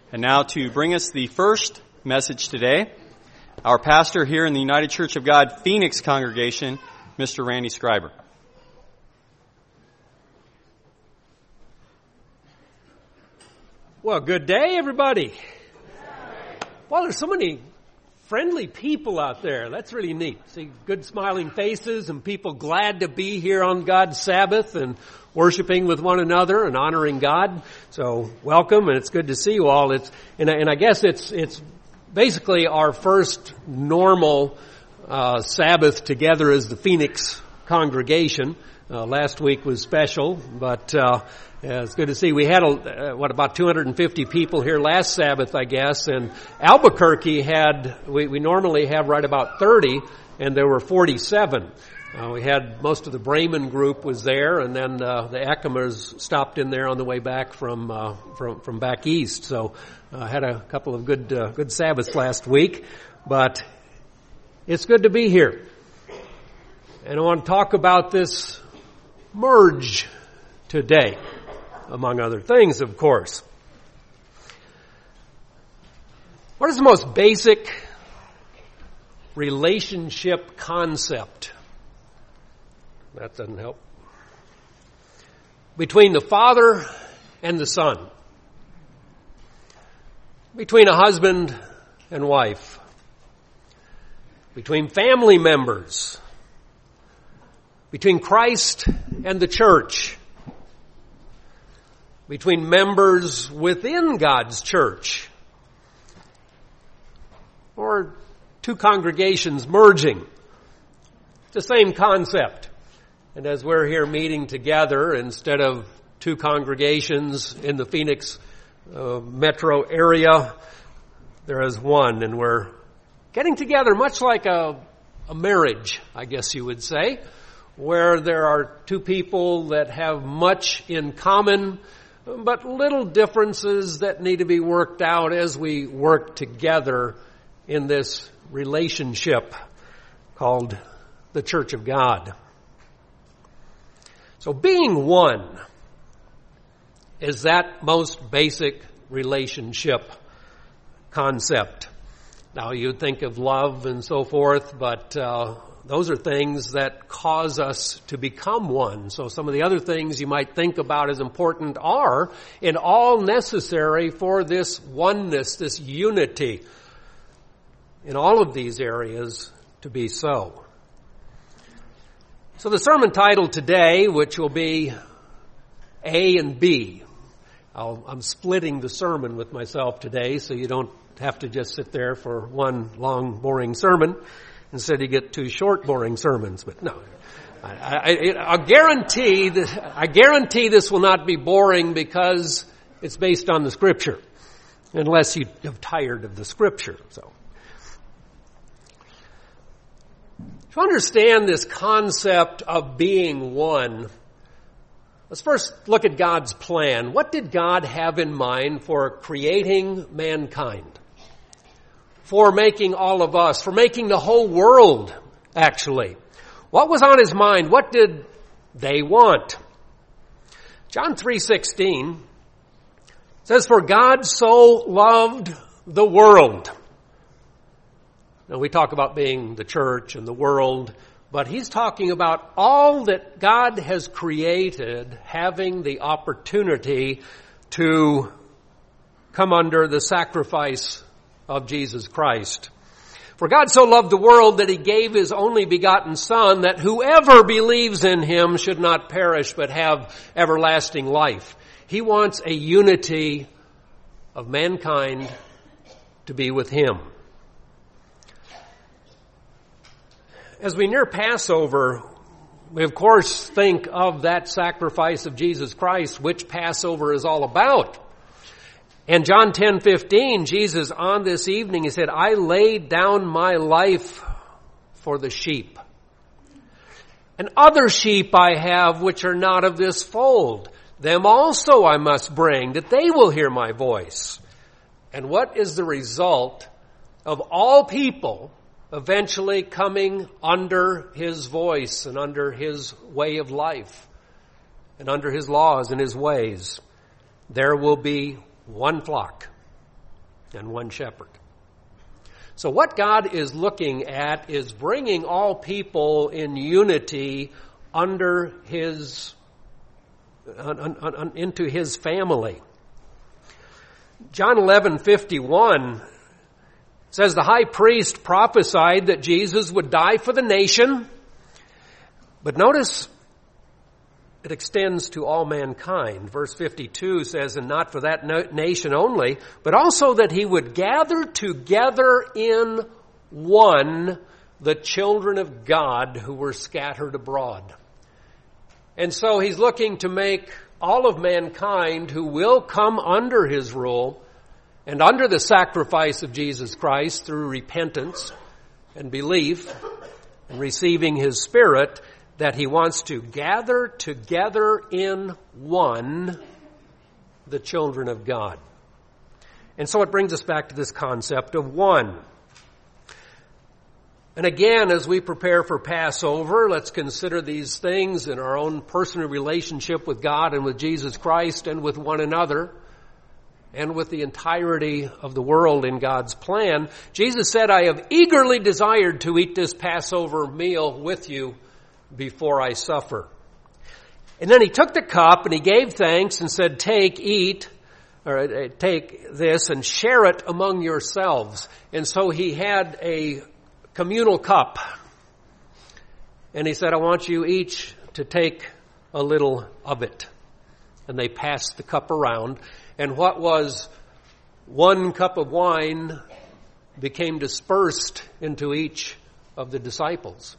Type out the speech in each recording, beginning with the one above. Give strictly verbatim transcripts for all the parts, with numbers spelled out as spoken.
And now to bring us the first message today, our pastor here in the United Church of God Phoenix congregation, Mister Randy Scriber. Well, good day, everybody. Well, there's so many friendly people out there. That's really neat. See good smiling faces and people glad to be here on God's Sabbath and worshiping with one another and honoring God. So welcome, and it's good to see you all. It's and I, and I guess it's it's basically our first normal uh, Sabbath together as the Phoenix congregation. Uh, last week was special, but uh, yeah, it's good to see. We had, a, uh, what, about two hundred fifty people here last Sabbath, I guess, and Albuquerque had, we, we normally have right about thirty, and there were forty-seven. Uh, we had, most of the Brayman group was there, and then uh, the Ekemers stopped in there on the way back from uh, from, from back east. So I uh, had a couple of good uh, good Sabbaths last week, but it's good to be here. And I want to talk about this merge today, among other things, of course. What is the most basic relationship concept? That doesn't help. Between the Father and the Son. Between a husband and wife. Between family members. Between Christ and the church. Between members within God's church. Or two congregations merging. It's the same concept. And as we're here meeting together, instead of two congregations in the Phoenix uh, metro area, there is one. And we're getting together much like a, a marriage, I guess you would say, where there are two people that have much in common, but little differences that need to be worked out as we work together in this relationship called the Church of God. So being one is that most basic relationship concept. Now you'd think of love and so forth, but uh, those are things that cause us to become one. So some of the other things you might think about as important are and all necessary for this oneness, this unity in all of these areas to be so. So the sermon title today, which will be A and B. I'll, I'm splitting the sermon with myself today, so you don't have to just sit there for one long, boring sermon. Instead, you get two short, boring sermons. But no, I, I, I guarantee this, I guarantee this will not be boring because it's based on the Scripture, unless you have tired of the Scripture. So. To understand this concept of being one, let's first look at God's plan. What did God have in mind for creating mankind? For making all of us, for making the whole world, actually. What was on His mind? What did they want? John three sixteen says, "For God so loved the world." Now, we talk about being the church and the world, but he's talking about all that God has created having the opportunity to come under the sacrifice of Jesus Christ. For God so loved the world that He gave His only begotten Son, that whoever believes in Him should not perish but have everlasting life. He wants a unity of mankind to be with Him. As we near Passover, we of course think of that sacrifice of Jesus Christ, which Passover is all about. And John ten fifteen, Jesus on this evening, He said, "I laid down my life for the sheep. And other sheep I have which are not of this fold. Them also I must bring, that they will hear my voice." And what is the result of all people eventually coming under His voice and under His way of life and under His laws and His ways? There will be one flock, and one shepherd. So what God is looking at is bringing all people in unity under his, un, un, un, into his family. John eleven fifty-one says the high priest prophesied that Jesus would die for the nation. But notice it extends to all mankind. Verse fifty-two says, and not for that no- nation only, but also that he would gather together in one the children of God who were scattered abroad. And so he's looking to make all of mankind who will come under his rule and under the sacrifice of Jesus Christ through repentance and belief and receiving his Spirit, that he wants to gather together in one the children of God. And so it brings us back to this concept of one. And again, as we prepare for Passover, let's consider these things in our own personal relationship with God and with Jesus Christ and with one another and with the entirety of the world in God's plan. Jesus said, I have eagerly desired to eat this Passover meal with you before I suffer. And then he took the cup and he gave thanks and said, take, eat, or uh, take this and share it among yourselves. And so he had a communal cup. And he said, I want you each to take a little of it. And they passed the cup around. And what was one cup of wine became dispersed into each of the disciples.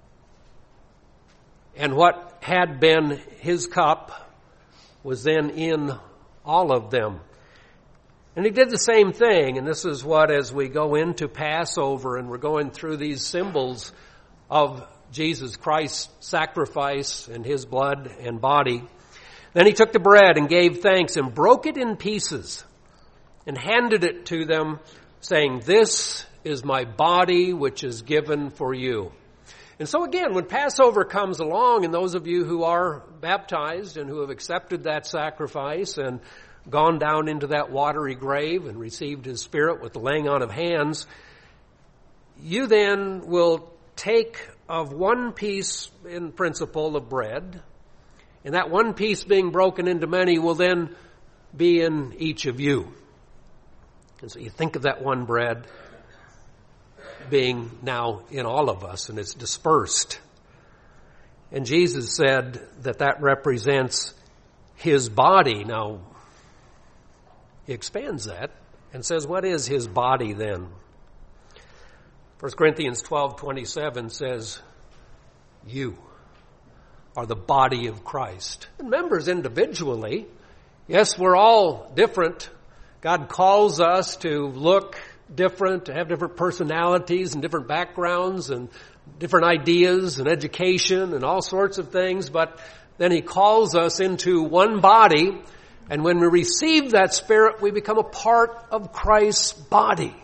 And what had been his cup was then in all of them. And he did the same thing. And this is what, as we go into Passover and we're going through these symbols of Jesus Christ's sacrifice and his blood and body, then he took the bread and gave thanks and broke it in pieces and handed it to them, saying, this is my body which is given for you. And so again, when Passover comes along, and those of you who are baptized and who have accepted that sacrifice and gone down into that watery grave and received his Spirit with the laying on of hands, you then will take of one piece in principle of bread, and that one piece being broken into many will then be in each of you. And so you think of that one bread being now in all of us, and it's dispersed. And Jesus said that that represents his body. Now, he expands that and says, what is his body then? First Corinthians twelve twenty-seven says, you are the body of Christ. And members individually, yes, we're all different. God calls us to look different, to have different personalities and different backgrounds and different ideas and education and all sorts of things, but then he calls us into one body, and when we receive that Spirit, we become a part of Christ's body.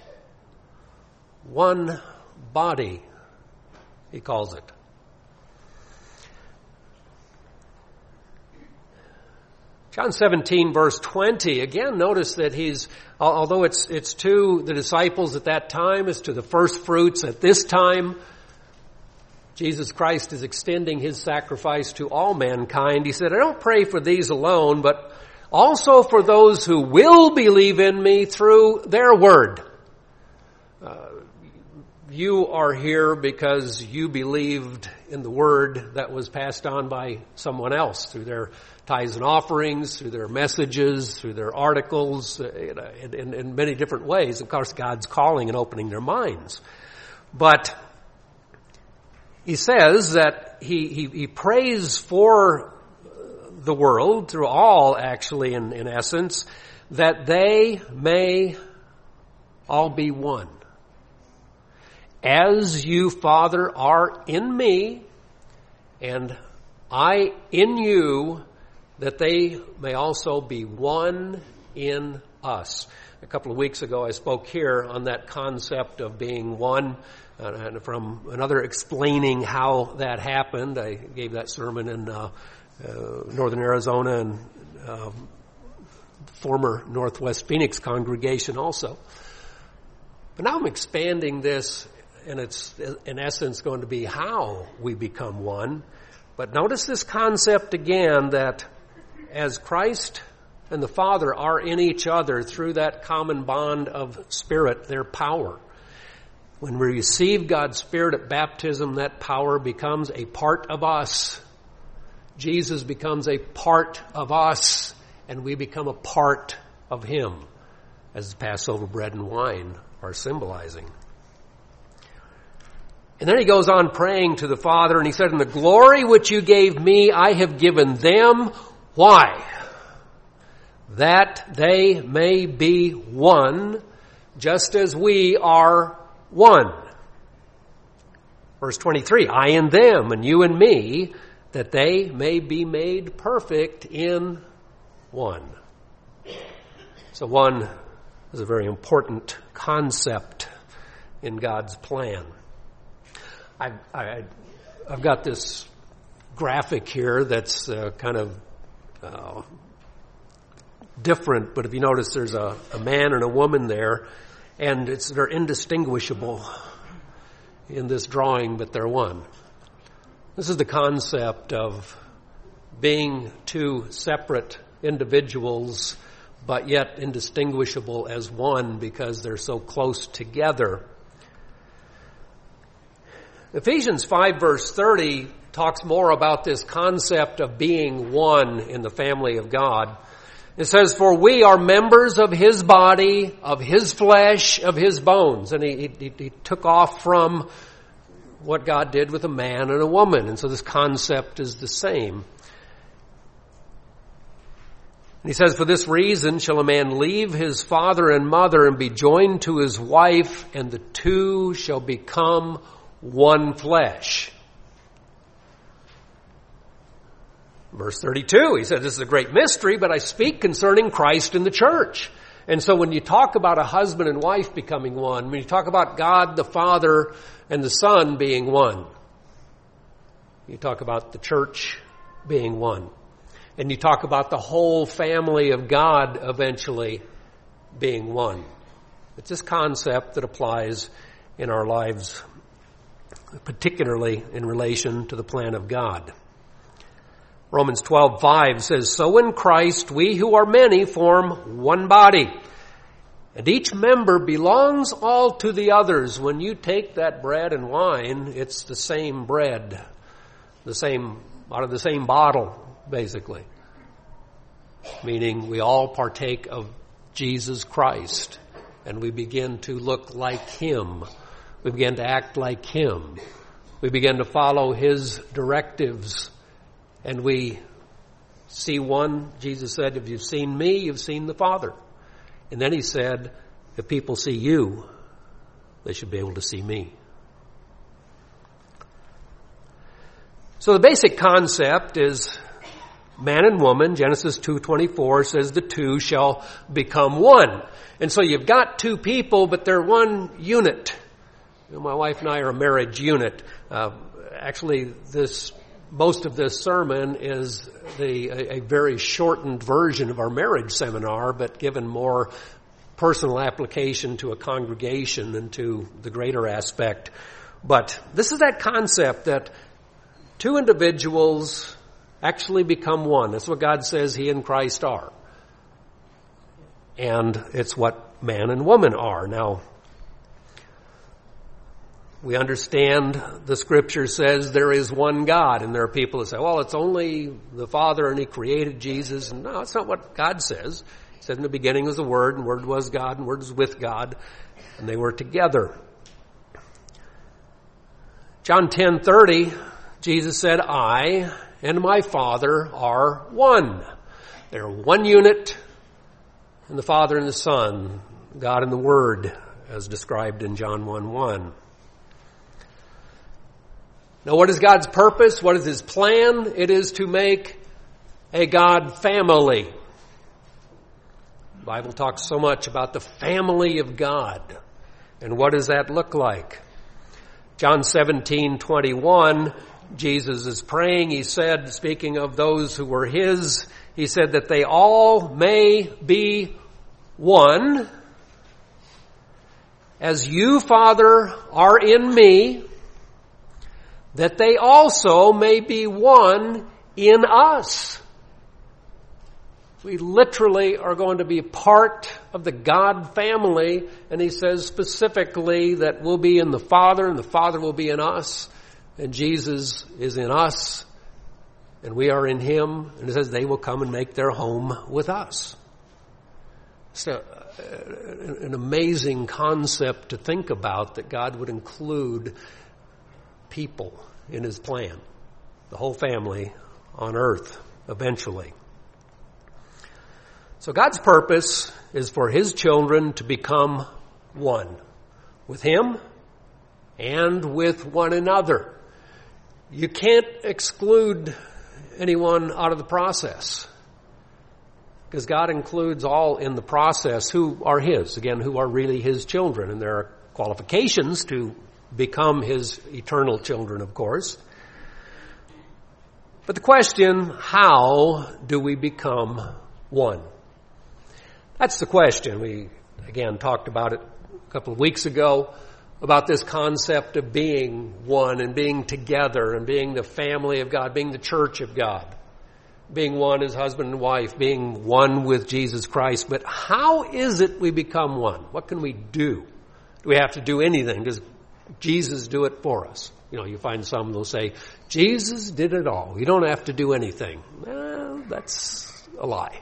One body, he calls it. John seventeen, verse twenty, again, notice that he's, although it's it's to the disciples at that time, it's to the first fruits at this time, Jesus Christ is extending his sacrifice to all mankind. He said, I don't pray for these alone, but also for those who will believe in me through their word. Uh, you are here because you believed in the word that was passed on by someone else through their tithes and offerings, through their messages, through their articles, uh, in, in, in many different ways. Of course, God's calling and opening their minds. But he says that he, he, he prays for the world, through all actually in, in essence, that they may all be one. As you, Father, are in me, and I in you, that they may also be one in us. A couple of weeks ago I spoke here on that concept of being one, uh, and from another explaining how that happened. I gave that sermon in uh, uh, northern Arizona and uh, former Northwest Phoenix congregation also. But now I'm expanding this, and it's in essence going to be how we become one. But notice this concept again, that as Christ and the Father are in each other through that common bond of Spirit, their power. When we receive God's Spirit at baptism, that power becomes a part of us. Jesus becomes a part of us, and we become a part of Him, as the Passover bread and wine are symbolizing. And then he goes on praying to the Father, and he said, "In the glory which you gave me, I have given them." Why? "That they may be one, just as we are one." Verse twenty-three, "I and them, and you and me, that they may be made perfect in one." So one is a very important concept in God's plan. I, I, I've got this graphic here that's uh, kind of uh, different, but if you notice there's a, a man and a woman there, and it's they're indistinguishable in this drawing, but they're one. This is the concept of being two separate individuals, but yet indistinguishable as one because they're so close together. Ephesians five verse thirty talks more about this concept of being one in the family of God. It says, "For we are members of His body, of His flesh, of His bones." And he, he, he took off from what God did with a man and a woman. And so this concept is the same. And he says, "For this reason shall a man leave his father and mother and be joined to his wife, and the two shall become one flesh." Verse thirty-two, he said, "This is a great mystery, but I speak concerning Christ and the church." And so when you talk about a husband and wife becoming one, when you talk about God the Father and the Son being one, you talk about the church being one. And you talk about the whole family of God eventually being one. It's this concept that applies in our lives, particularly in relation to the plan of God. Romans twelve five says, "So in Christ we who are many form one body, and each member belongs all to the others." When you take that bread and wine, it's the same bread, the same, out of the same bottle, basically. Meaning we all partake of Jesus Christ, and we begin to look like Him. We begin to act like Him. We begin to follow His directives. And we see one, Jesus said, "If you've seen me, you've seen the Father." And then He said, "If people see you, they should be able to see me." So the basic concept is man and woman. Genesis two twenty-four says the two shall become one. And so you've got two people, but they're one unit. You know, my wife and I are a marriage unit. Uh, actually, this most of this sermon is the a, a very shortened version of our marriage seminar, but given more personal application to a congregation and to the greater aspect. But this is that concept that two individuals actually become one. That's what God says He and Christ are. And it's what man and woman are. Now, we understand the Scripture says there is one God, and there are people who say, well, it's only the Father and He created Jesus. And no, that's not what God says. He said in the beginning was the Word, and the Word was God, and the Word was with God, and they were together. John ten thirty, Jesus said, "I and my Father are one." They're one unit, and the Father and the Son, God and the Word, as described in John one one. Now, what is God's purpose? What is His plan? It is to make a God family. The Bible talks so much about the family of God. And what does that look like? John seventeen twenty-one, Jesus is praying. He said, speaking of those who were His, He said that they all may be one, as you, Father, are in me, that they also may be one in us. We literally are going to be part of the God family, and he says specifically that we'll be in the Father, and the Father will be in us, and Jesus is in us, and we are in him, and it says they will come and make their home with us. It's a, an amazing concept to think about, that God would include people in his plan, the whole family on earth eventually. So God's purpose is for his children to become one with him and with one another. You can't exclude anyone out of the process, because God includes all in the process who are his, again, who are really his children. And there are qualifications to become his eternal children, of course. But the question, how do we become one? That's the question. We, again, talked about it a couple of weeks ago, about this concept of being one and being together and being the family of God, being the church of God, being one as husband and wife, being one with Jesus Christ. But how is it we become one? What can we do? Do we have to do anything? Does Jesus do it for us? You know, you find some who'll say, Jesus did it all. You don't have to do anything. Well, that's a lie.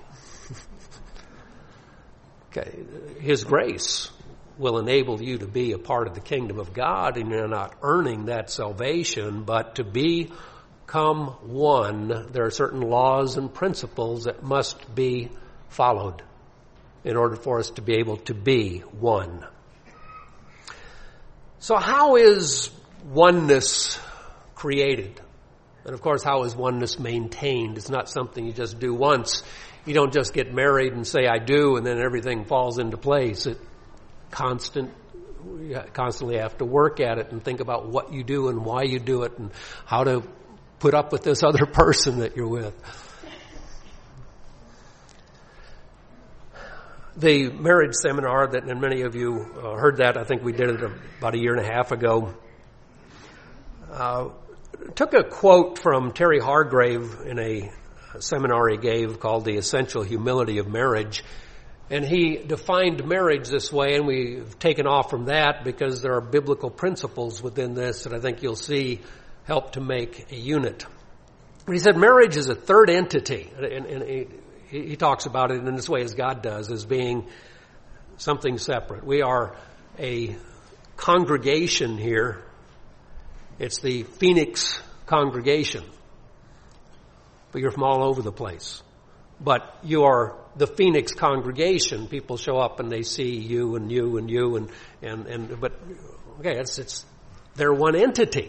Okay, his grace will enable you to be a part of the kingdom of God, and you're not earning that salvation, but to become one, there are certain laws and principles that must be followed in order for us to be able to be one. So how is oneness created? And of course, how is oneness maintained? It's not something you just do once. You don't just get married and say, I do, and then everything falls into place. It constant, you constantly have to work at it and think about what you do and why you do it and how to put up with this other person that you're with. The marriage seminar that, and many of you uh, heard that, I think we did it about a year and a half ago, uh, took a quote from Terry Hargrave in a seminar he gave called The Essential Humility of Marriage. And he defined marriage this way, and we've taken off from that because there are biblical principles within this that I think you'll see help to make a unit. But he said marriage is a third entity, and, and he, he talks about it in this way as God does, as being something separate. We are a congregation here. It's the Phoenix congregation. But you're from all over the place. But you are the Phoenix congregation. People show up and they see you and you and you and, and, and but, okay, it's, it's, they're one entity.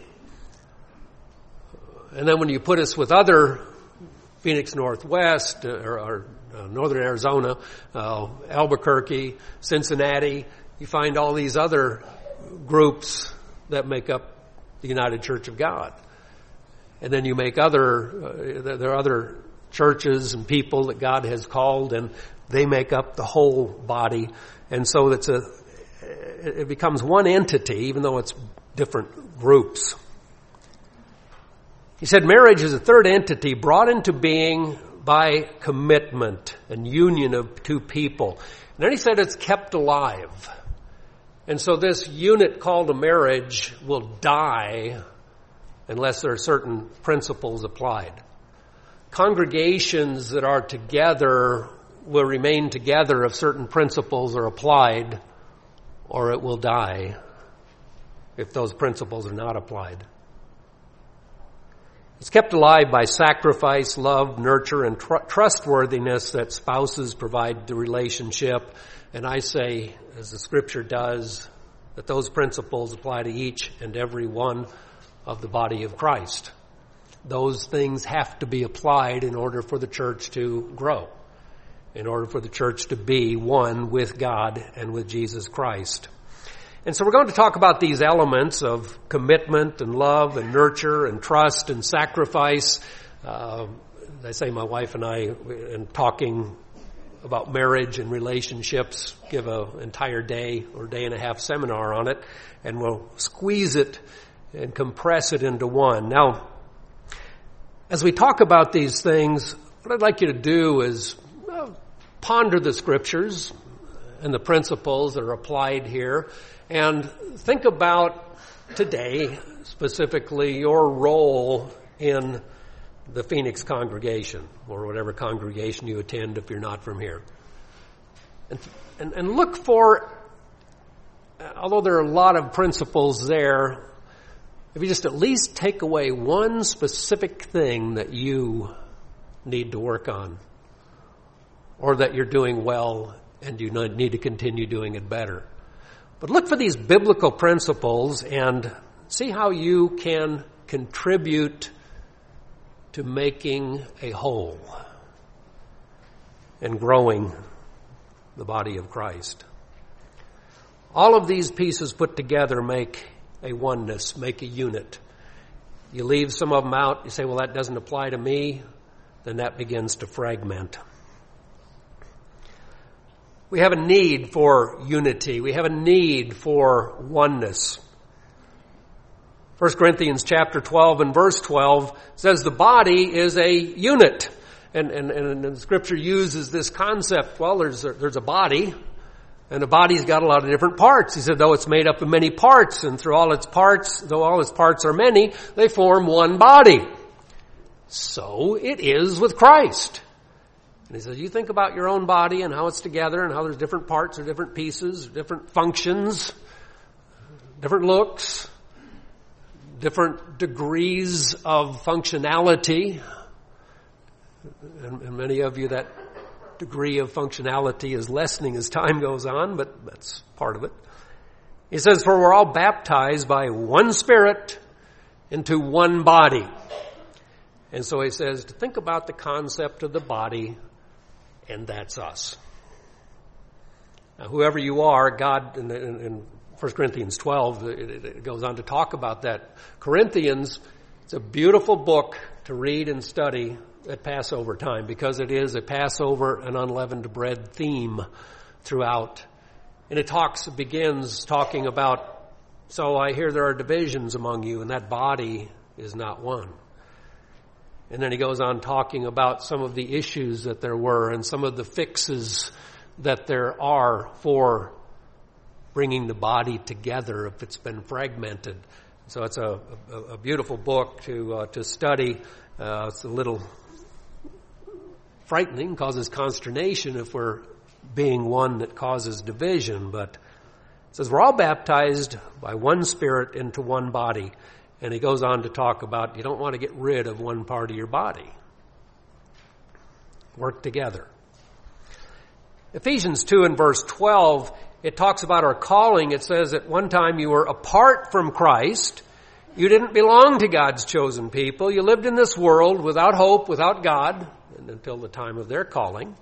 And then when you put us with other Phoenix Northwest or, or uh, Northern Arizona, uh, Albuquerque, Cincinnati, you find all these other groups that make up the United Church of God. And then you make other, uh, there are other churches and people that God has called, and they make up the whole body. And so it's a, it becomes one entity, even though it's different groups. He said marriage is a third entity brought into being by commitment and union of two people. And then he said it's kept alive. And so this unit called a marriage will die unless there are certain principles applied. Congregations that are together will remain together if certain principles are applied, or it will die if those principles are not applied. It's kept alive by sacrifice, love, nurture, and tr- trustworthiness that spouses provide the relationship. And I say, as the Scripture does, that those principles apply to each and every one of the body of Christ. Those things have to be applied in order for the church to grow, in order for the church to be one with God and with Jesus Christ. And so we're going to talk about these elements of commitment and love and nurture and trust and sacrifice. Uh, As I say, my wife and I, in talking about marriage and relationships, give an entire day or day and a half seminar on it, and we'll squeeze it and compress it into one. Now, as we talk about these things, what I'd like you to do is uh, ponder the scriptures and the principles that are applied here, and think about today, specifically, your role in the Phoenix congregation, or whatever congregation you attend if you're not from here. And, and, and look for, although there are a lot of principles there, if you just at least take away one specific thing that you need to work on, or that you're doing well and you need to continue doing it better. But look for these biblical principles and see how you can contribute to making a whole and growing the body of Christ. All of these pieces put together make a oneness, make a unit. You leave some of them out, you say, well, that doesn't apply to me, then that begins to fragment. We have a need for unity. We have a need for oneness. First Corinthians chapter twelve and verse twelve says the body is a unit. And, and, and the scripture uses this concept. Well, there's a, there's a body, and the body's got a lot of different parts. He said, though it's made up of many parts, and through all its parts, though all its parts are many, they form one body. So it is with Christ. And he says, you think about your own body and how it's together and how there's different parts or different pieces, different functions, different looks, different degrees of functionality. And, and many of you, that degree of functionality is lessening as time goes on, but that's part of it. He says, for we're all baptized by one Spirit into one body. And so he says, to think about the concept of the body, and that's us. Now, whoever you are, God, in, in, in First Corinthians twelve, it, it goes on to talk about that. Corinthians, it's a beautiful book to read and study at Passover time, because it is a Passover and unleavened bread theme throughout. And it talks, it begins talking about, so I hear there are divisions among you, and that body is not one. And then he goes on talking about some of the issues that there were and some of the fixes that there are for bringing the body together if it's been fragmented. So it's a, a, a beautiful book to uh, to study. Uh, it's a little frightening, causes consternation if we're being one that causes division. But it says we're all baptized by one Spirit into one body. And he goes on to talk about you don't want to get rid of one part of your body. Work together. Ephesians two and verse twelve, it talks about our calling. It says at one time you were apart from Christ. You didn't belong to God's chosen people. You lived in this world without hope, without God, and until the time of their calling.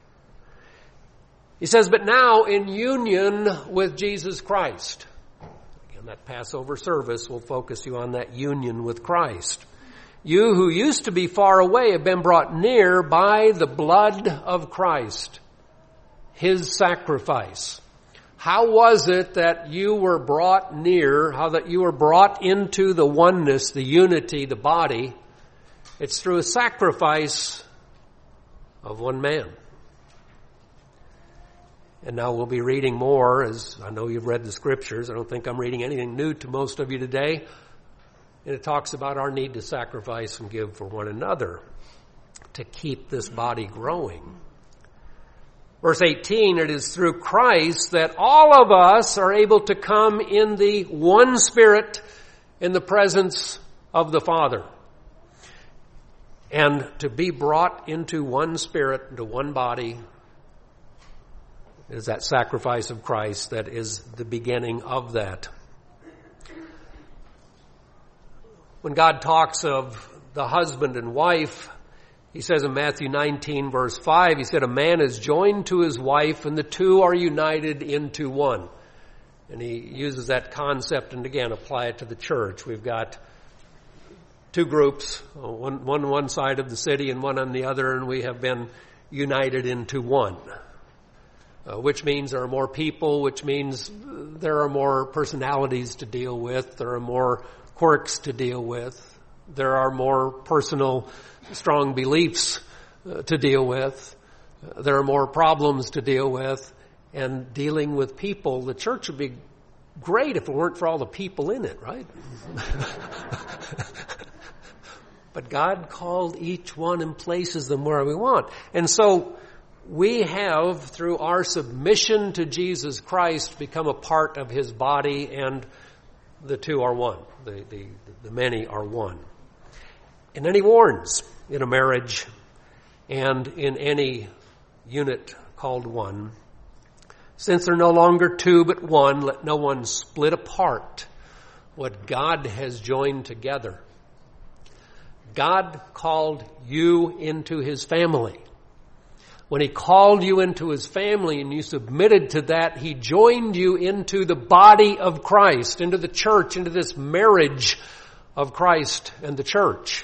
He says, but now in union with Jesus Christ. And that Passover service will focus you on that union with Christ. You who used to be far away have been brought near by the blood of Christ, His sacrifice. How was it that you were brought near, how that you were brought into the oneness, the unity, the body? It's through a sacrifice of one man. And now we'll be reading more, as I know you've read the scriptures. I don't think I'm reading anything new to most of you today. And it talks about our need to sacrifice and give for one another to keep this body growing. Verse eighteen, it is through Christ that all of us are able to come in the one Spirit in the presence of the Father. And to be brought into one Spirit, into one body, is that sacrifice of Christ that is the beginning of that. When God talks of the husband and wife, He says in Matthew nineteen verse five, He said, a man is joined to his wife and the two are united into one. And He uses that concept and again apply it to the church. We've got two groups, one, one one side of the city and one on the other, and we have been united into one. Uh, which means there are more people, which means there are more personalities to deal with, there are more quirks to deal with, there are more personal, strong beliefs uh, to deal with, uh, there are more problems to deal with, and dealing with people, the church would be great if it weren't for all the people in it, right? But God called each one and places them where we want. And so we have, through our submission to Jesus Christ, become a part of His body, and the two are one. The, the, the many are one. And then He warns in a marriage and in any unit called one, since they're no longer two but one, let no one split apart what God has joined together. God called you into His family. When He called you into His family and you submitted to that, He joined you into the body of Christ, into the church, into this marriage of Christ and the church.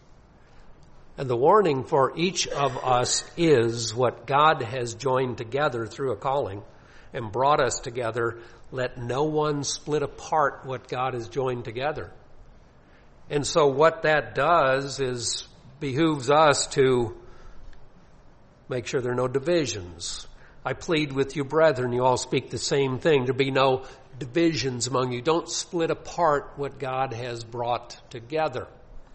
And the warning for each of us is what God has joined together through a calling and brought us together. Let no one split apart what God has joined together. And so what that does is behooves us to make sure there are no divisions. I plead with you, brethren, you all speak the same thing. There be no divisions among you. Don't split apart what God has brought together.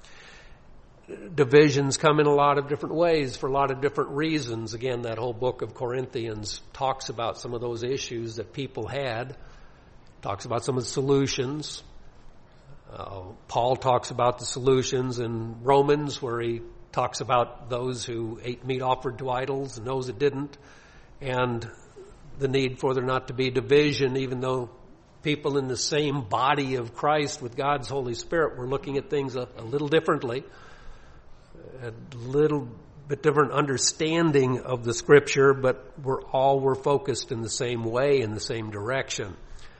Divisions come in a lot of different ways for a lot of different reasons. Again, that whole book of Corinthians talks about some of those issues that people had, talks about some of the solutions. Uh, Paul talks about the solutions in Romans, where he talks about those who ate meat offered to idols and those that didn't, and the need for there not to be division, even though people in the same body of Christ with God's Holy Spirit were looking at things a, a little differently, a little bit different understanding of the Scripture, but we're all were focused in the same way, in the same direction.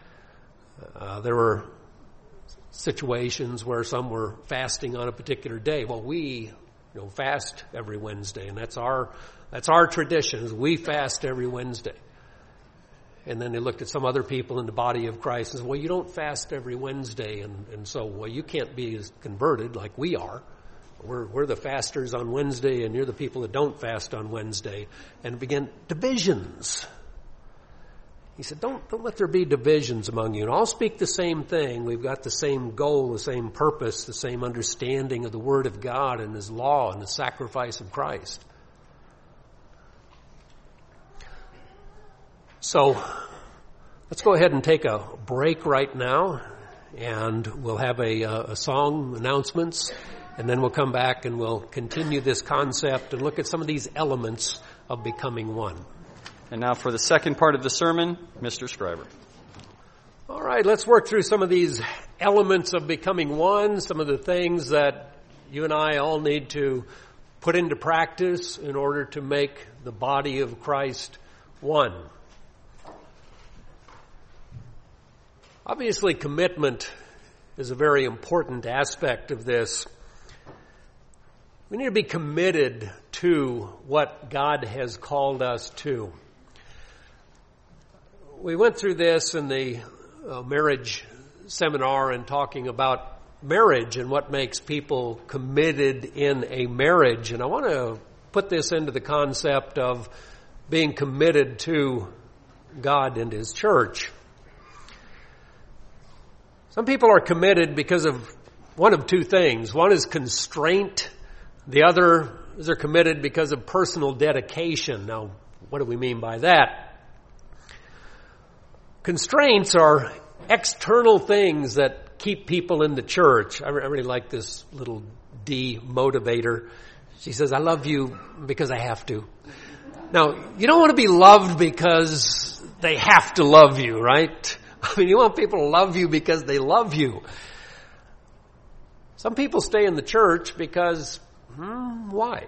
Uh, there were situations where some were fasting on a particular day. Well, we You know, fast every Wednesday, and that's our that's our tradition. Is we fast every Wednesday. And then they looked at some other people in the body of Christ and said, "Well, you don't fast every Wednesday, and and so well, you can't be as converted like we are. We're we're the fasters on Wednesday, and you're the people that don't fast on Wednesday." And began divisions. He said, don't, don't let there be divisions among you. And all speak the same thing. We've got the same goal, the same purpose, the same understanding of the Word of God and His law and the sacrifice of Christ. So, let's go ahead and take a break right now, and we'll have a, a song, announcements, and then we'll come back and we'll continue this concept and look at some of these elements of becoming one. And now for the second part of the sermon, Mister Scriber. All right, let's work through some of these elements of becoming one, some of the things that you and I all need to put into practice in order to make the body of Christ one. Obviously, commitment is a very important aspect of this. We need to be committed to what God has called us to. We went through this in the uh, marriage seminar and talking about marriage and what makes people committed in a marriage. And I want to put this into the concept of being committed to God and His church. Some people are committed because of one of two things. One is constraint. The other is they're committed because of personal dedication. Now, what do we mean by that? Constraints are external things that keep people in the church. I, re- I really like this little D motivator. She says, I love you because I have to. Now, you don't want to be loved because they have to love you, right? I mean, you want people to love you because they love you. Some people stay in the church because, hmm, why?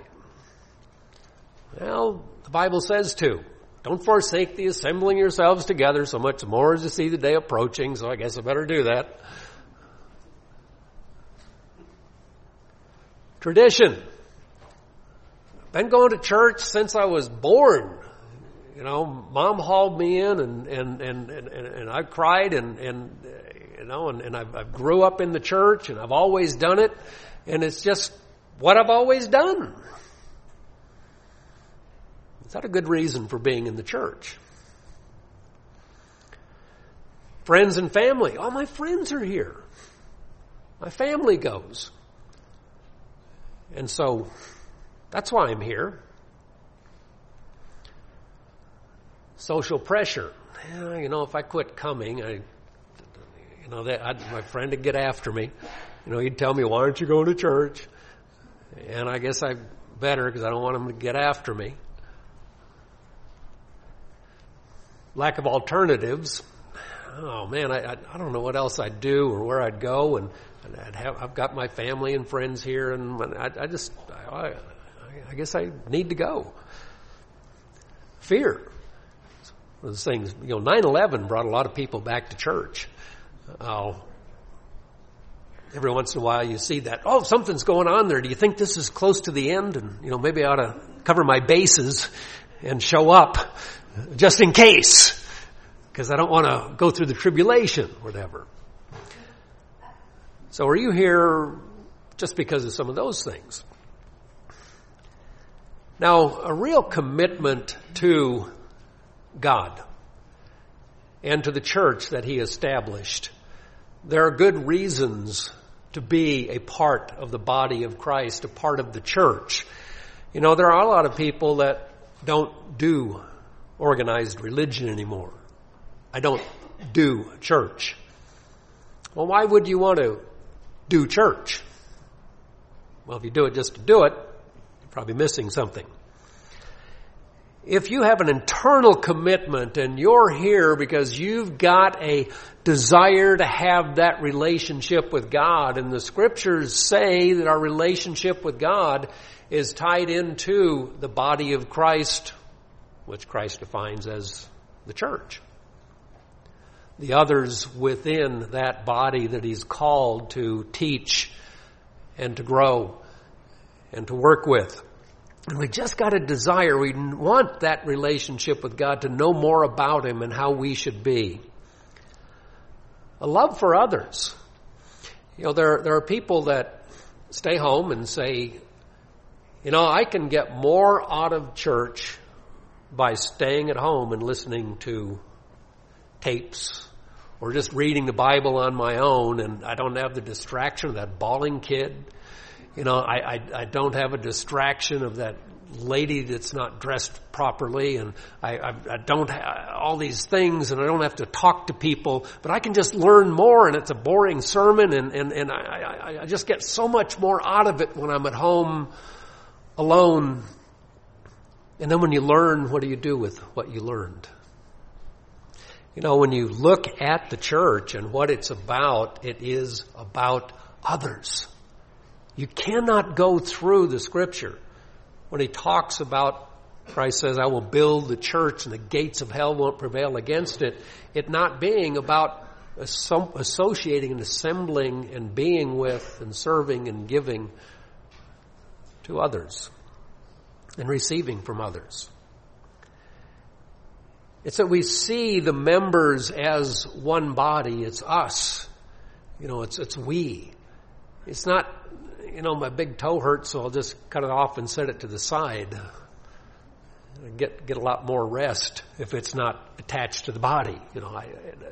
Well, the Bible says to. Don't forsake the assembling yourselves together, so much more as you see the day approaching, so I guess I better do that. tradition. Been going to church since I was born. You know, Mom hauled me in, and and and and, and I cried, and and you know, and, and I, I grew up in the church, and I've always done it, and it's just what I've always done. Is that a good reason for being in the church? Friends and family. All my friends are here. My family goes. And so that's why I'm here. Social pressure. Yeah, you know, if I quit coming, I, you know, that I'd, my friend would get after me. You know, he'd tell me, "Why aren't you going to church?" And I guess I better, because I don't want him to get after me. Lack of alternatives. Oh man, I, I I don't know what else I'd do or where I'd go, and, and I'd have I've got my family and friends here, and I, I just I, I guess I need to go. Fear. Those things, you know, nine eleven brought a lot of people back to church. Uh, every once in a while you see that, oh, something's going on there. Do you think this is close to the end? And, you know, maybe I ought to cover my bases and show up just in case, because I don't want to go through the tribulation, whatever. So are you here just because of some of those things? Now, a real commitment to God and to the church that He established. There are good reasons to be a part of the body of Christ, a part of the church. You know, there are a lot of people that don't do organized religion anymore. I don't do church. Well, why would you want to do church? Well, if you do it just to do it, you're probably missing something. If you have an internal commitment and you're here because you've got a desire to have that relationship with God, and the scriptures say that our relationship with God is tied into the body of Christ, which Christ defines as the church. The others within that body that He's called to teach and to grow and to work with. And we just got a desire. We want that relationship with God, to know more about Him and how we should be. A love for others. You know, there, there are people that stay home and say, you know, I can get more out of church by staying at home and listening to tapes or just reading the Bible on my own, and I don't have the distraction of that bawling kid. You know, I, I, I don't have a distraction of that lady that's not dressed properly, and I, I, I don't have all these things, and I don't have to talk to people, but I can just learn more, and it's a boring sermon, and, and, and I, I, I just get so much more out of it when I'm at home alone. And then when you learn, what do you do with what you learned? You know, when you look at the church and what it's about, it is about others. You cannot go through the scripture when He talks about, Christ says, I will build the church and the gates of hell won't prevail against it, it not being about associating and assembling and being with and serving and giving to others and receiving from others. It's that we see the members as one body. It's us. You know, it's it's we. It's not, you know, my big toe hurts, so I'll just cut it off and set it to the side. And get get a lot more rest if it's not attached to the body. You know, I,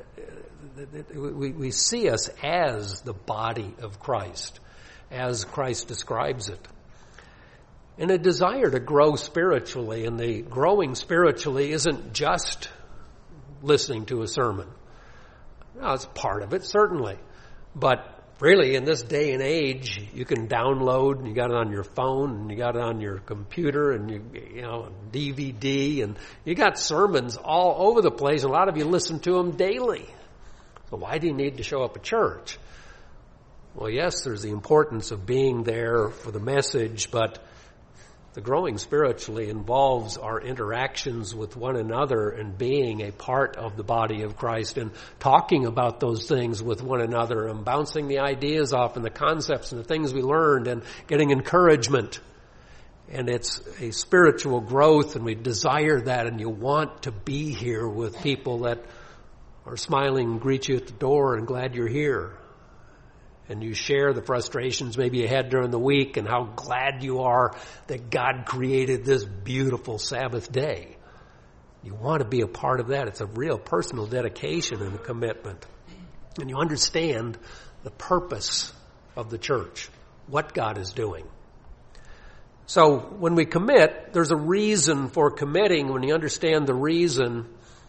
we we see us as the body of Christ, as Christ describes it. And a desire to grow spiritually, and the growing spiritually isn't just listening to a sermon. Now, it's part of it, certainly. But really, in this day and age, you can download, and you got it on your phone, and you got it on your computer, and you, you know, D V D, and you got sermons all over the place. A lot of you listen to them daily. So why do you need to show up at church? Well, yes, there's the importance of being there for the message, but The growing spiritually involves our interactions with one another and being a part of the body of Christ and talking about those things with one another and bouncing the ideas off and the concepts and the things we learned and getting encouragement. And it's a spiritual growth, and we desire that, and you want to be here with people that are smiling and greet you at the door and glad you're here. And you share the frustrations maybe you had during the week and how glad you are that God created this beautiful Sabbath day. You want to be a part of that. It's a real personal dedication and a commitment. And you understand the purpose of the church, what God is doing. So when we commit, there's a reason for committing. When you understand the reason,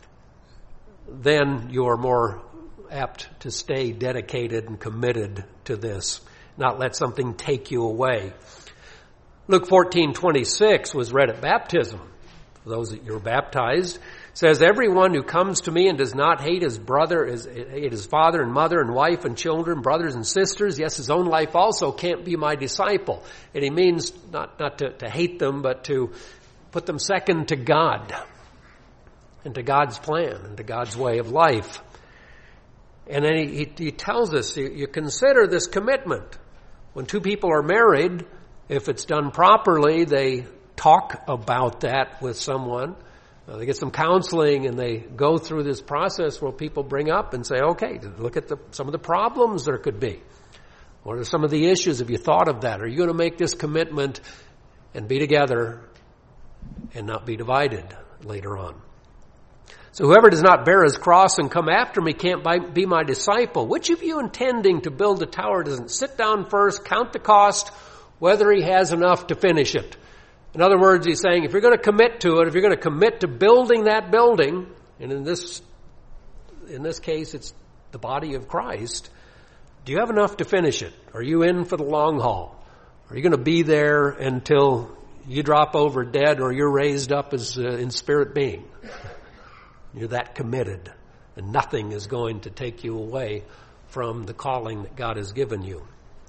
then you're more apt to stay dedicated and committed to this, not let something take you away. Luke fourteen twenty-six was read at baptism. For those that you're baptized, says, everyone who comes to me and does not hate his brother, his, hate his father and mother and wife and children, brothers and sisters, yes, his own life also, can't be my disciple. And he means not, not to, to hate them, but to put them second to God and to God's plan and to God's way of life. And then he, he, he tells us, you, you consider this commitment. When two people are married, if it's done properly, they talk about that with someone. Uh, they get some counseling and they go through this process where people bring up and say, okay, look at the, some of the problems there could be. What are some of the issues? Have you thought of that? Are you going to make this commitment and be together and not be divided later on? So whoever does not bear his cross and come after me can't be my disciple. Which of you intending to build a tower doesn't sit down first, count the cost, whether he has enough to finish it? In other words, he's saying, if you're going to commit to it, if you're going to commit to building that building, and in this, in this case, it's the body of Christ, do you have enough to finish it? Are you in for the long haul? Are you going to be there until you drop over dead or you're raised up as uh, in spirit being? You're that committed, and nothing is going to take you away from the calling that God has given you.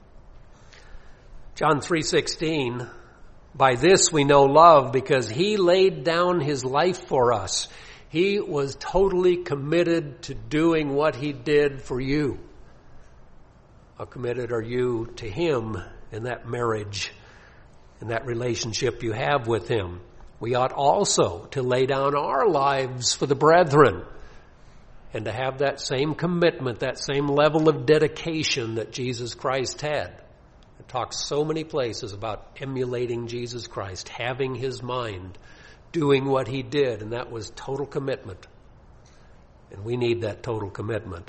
John three sixteen, by this we know love, because he laid down his life for us. He was totally committed to doing what he did for you. How committed are you to him in that marriage, in that relationship you have with him? We ought also to lay down our lives for the brethren and to have that same commitment, that same level of dedication that Jesus Christ had. It talks so many places about emulating Jesus Christ, having his mind, doing what he did, and that was total commitment. And we need that total commitment.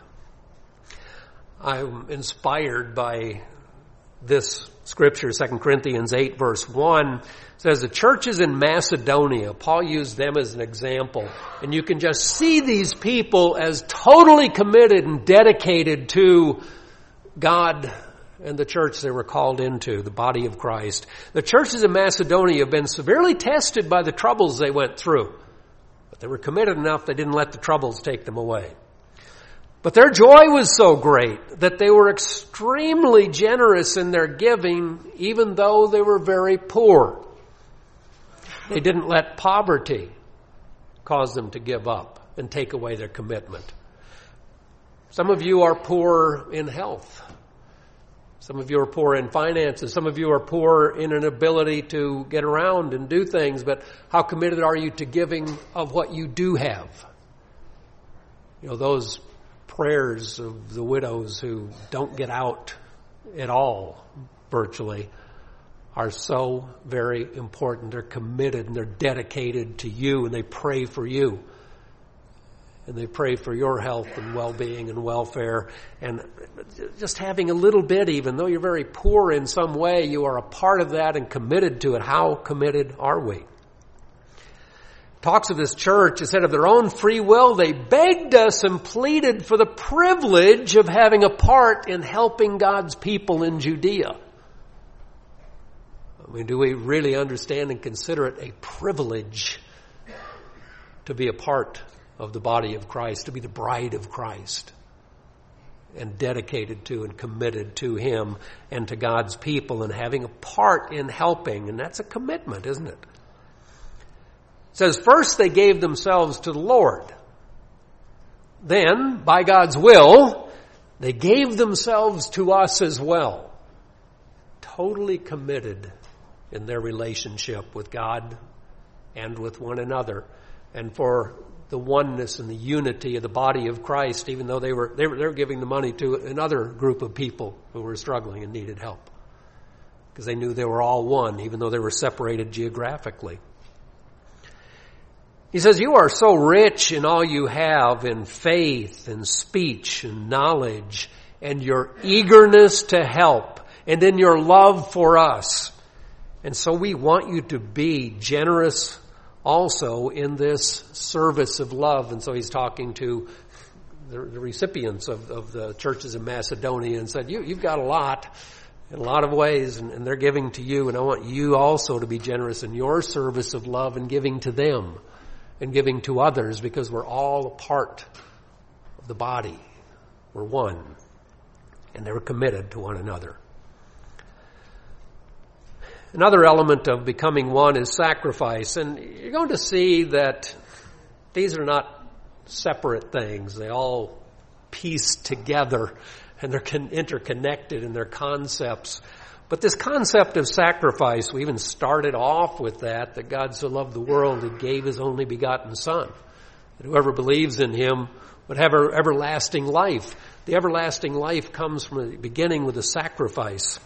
I'm inspired by this scripture, Second Corinthians eight verse one, says the churches in Macedonia, Paul used them as an example, and you can just see these people as totally committed and dedicated to God and the church they were called into, the body of Christ. The churches in Macedonia have been severely tested by the troubles they went through, but they were committed enough they didn't let the troubles take them away. But their joy was so great that they were extremely generous in their giving, even though they were very poor. They didn't let poverty cause them to give up and take away their commitment. Some of you are poor in health. Some of you are poor in finances. Some of you are poor in an ability to get around and do things. But how committed are you to giving of what you do have? You know, those prayers of the widows who don't get out at all, virtually, are so very important. They're committed and they're dedicated to you, and they pray for you. And they pray for your health and well-being and welfare. And just having a little bit, even though you're very poor in some way, you are a part of that and committed to it. How committed are we? Talks of this church, it said of their own free will, they begged us and pleaded for the privilege of having a part in helping God's people in Judea. I mean, do we really understand and consider it a privilege to be a part of the body of Christ, to be the bride of Christ? and dedicated to and committed to Him and to God's people and having a part in helping. And that's a commitment, isn't it? It says, first they gave themselves to the Lord. Then, by God's will, they gave themselves to us as well. Totally committed in their relationship with God and with one another, and for the oneness and the unity of the body of Christ, even though they were they were, they were giving the money to another group of people who were struggling and needed help, because they knew they were all one, even though they were separated geographically. He says, you are so rich in all you have, in faith and speech and knowledge, and your eagerness to help, and in your love for us. And so we want you to be generous also in this service of love. And so he's talking to the, the recipients of, of the churches in Macedonia and said, you, you've got a lot in a lot of ways, and, and they're giving to you, and I want you also to be generous in your service of love and giving to them and giving to others, because we're all a part of the body. We're one. And they were committed to one another. Another element of becoming one is sacrifice. And you're going to see that these are not separate things. They all piece together, and they're interconnected in their concepts. But this concept of sacrifice, we even started off with that, that God so loved the world, He gave His only begotten Son, that whoever believes in Him would have an everlasting life. The everlasting life comes from the beginning with a sacrifice.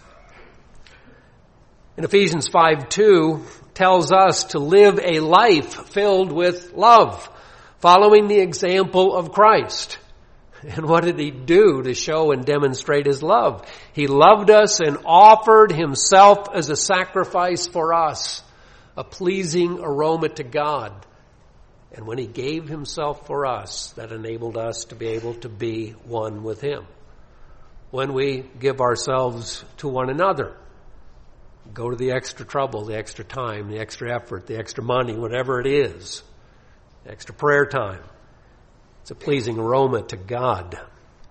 In Ephesians five two tells us to live a life filled with love, following the example of Christ. And what did He do to show and demonstrate His love? He loved us and offered Himself as a sacrifice for us, a pleasing aroma to God. And when He gave Himself for us, that enabled us to be able to be one with Him. When we give ourselves to one another, go to the extra trouble, the extra time, the extra effort, the extra money, whatever it is, the extra prayer time, it's a pleasing aroma to God.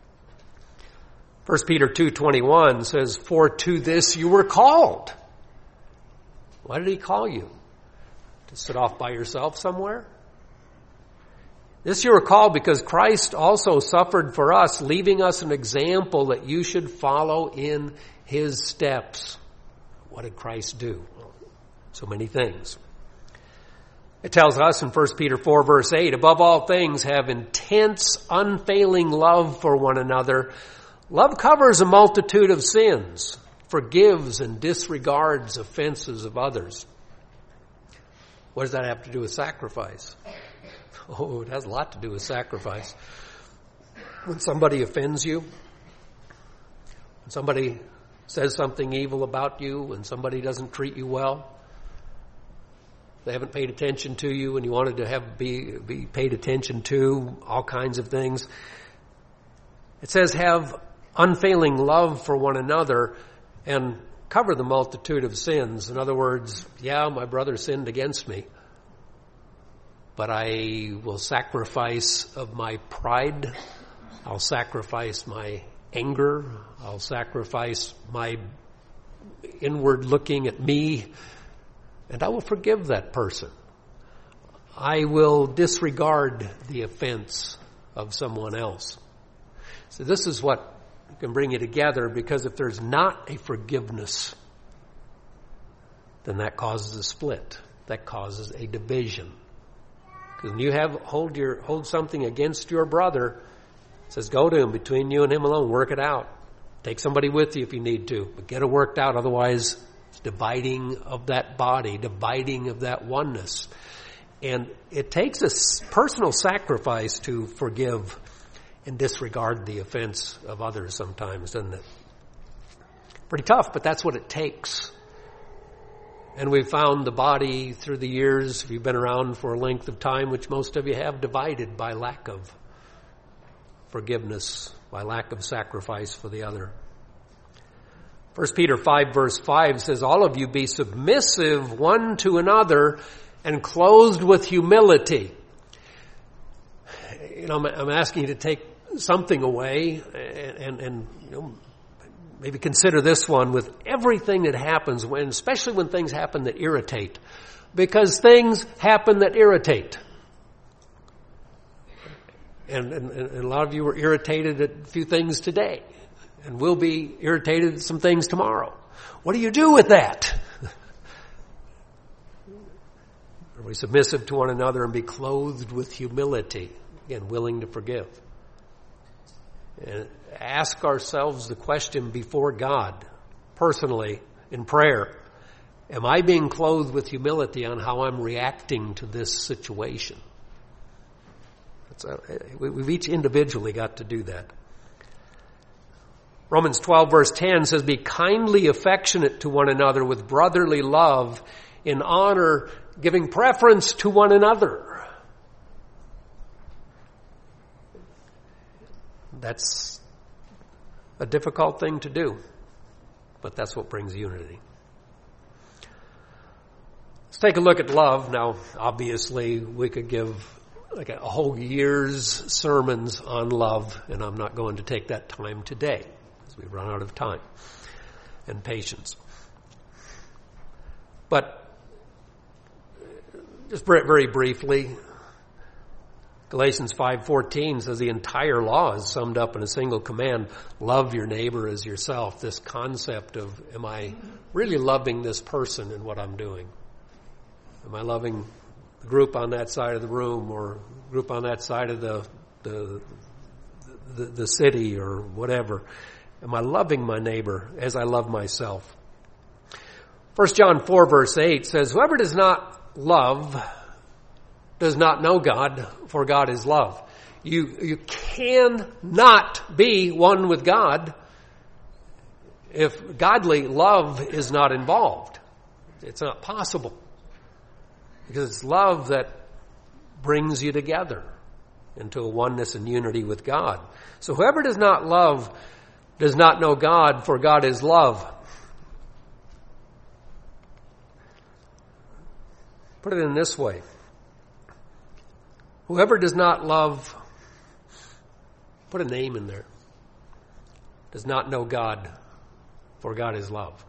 First Peter two twenty-one says, for to this you were called. Why did He call you? To sit off by yourself somewhere? This you were called because Christ also suffered for us, leaving us an example that you should follow in His steps. What did Christ do? So many things. It tells us in First Peter four verse eight, above all things have intense, unfailing love for one another. Love covers a multitude of sins, forgives and disregards offenses of others. What does that have to do with sacrifice? Oh, it has a lot to do with sacrifice. When somebody offends you, when somebody says something evil about you, when somebody doesn't treat you well, they haven't paid attention to you and you wanted to have be, be paid attention to, all kinds of things. It says have unfailing love for one another and cover the multitude of sins. In other words, yeah, my brother sinned against me, but I will sacrifice of my pride. I'll sacrifice my anger. I'll sacrifice my inward looking at me, and I will forgive that person. I will disregard the offense of someone else. So this is what can bring you together, because if there's not a forgiveness, then that causes a split. That causes a division. Because when you have hold your hold something against your brother, it says go to him, between you and him alone, work it out. Take somebody with you if you need to, but get it worked out. Otherwise, it's dividing of that body, dividing of that oneness. And it takes a personal sacrifice to forgive and disregard the offense of others sometimes, doesn't it? Pretty tough, but that's what it takes. And we've found the body through the years, if you've been around for a length of time, which most of you have, divided by lack of forgiveness, by lack of sacrifice for the other. First Peter five verse five says, all of you be submissive one to another and clothed with humility. You know, I'm asking you to take something away and, and, and you know, maybe consider this one with everything that happens when, especially when things happen that irritate. Because things happen that irritate. And, and, and a lot of you were irritated at a few things today. And will be irritated at some things tomorrow. What do you do with that? Are we submissive to one another and be clothed with humility? Again, willing to forgive. And ask ourselves the question before God, personally, in prayer. Am I being clothed with humility on how I'm reacting to this situation? That's a, we've each individually got to do that. Romans twelve verse ten says, be kindly affectionate to one another with brotherly love, in honor, giving preference to one another. That's a difficult thing to do, but that's what brings unity. Let's take a look at love. Now, obviously, we could give like a whole year's sermons on love, and I'm not going to take that time today, because we've run out of time and patience. But just very briefly, Galatians five fourteen says the entire law is summed up in a single command: love your neighbor as yourself. This concept of, am I really loving this person in what I'm doing? Am I loving the group on that side of the room, or group on that side of the the the, the city, or whatever? Am I loving my neighbor as I love myself? First John four verse eight says, whoever does not love does not know God, for God is love. You, you cannot be one with God if godly love is not involved. It's not possible. Because it's love that brings you together into a oneness and unity with God. So whoever does not love does not know God, for God is love. Put it in this way. Whoever does not love, put a name in there, does not know God, for God is love.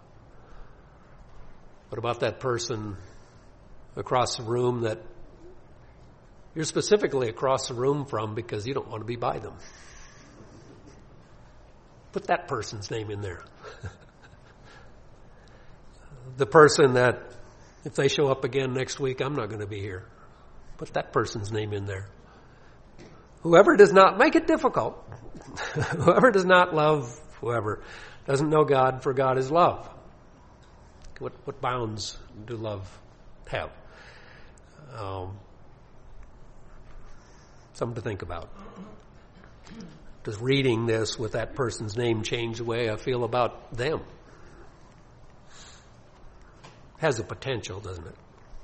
What about that person across the room that you're specifically across the room from because you don't want to be by them? Put that person's name in there. The person that, if they show up again next week, I'm not going to be here. Put that person's name in there. Whoever does not, make it difficult. Whoever does not love, whoever doesn't know God, for God is love. What, what bounds do love have? Um, something to think about. Does reading this with that person's name change the way I feel about them? Has the potential, doesn't it?